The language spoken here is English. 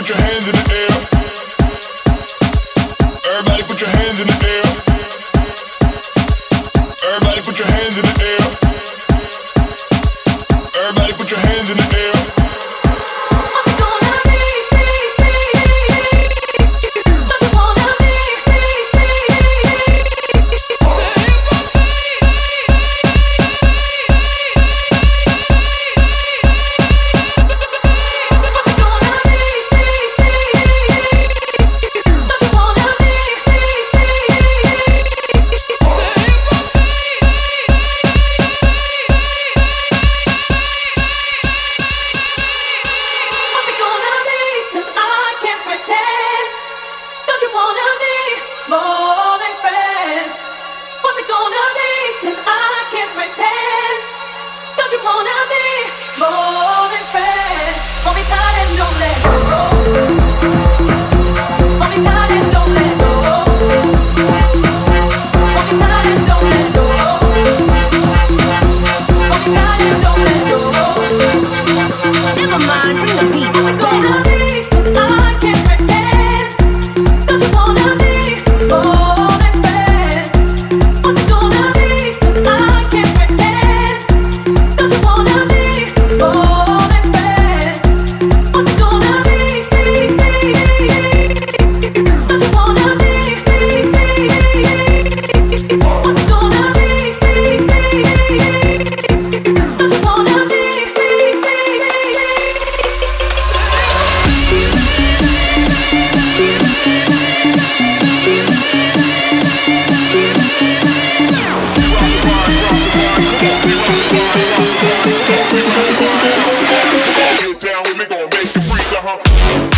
put your hands in the air. Everybody put your hands in the air. Everybody put your hands in the air. Everybody put your hands in the air. What's it gonna be? Don't you wanna be? Never mind, bring the beat back. Get down with me, gon' make you freak,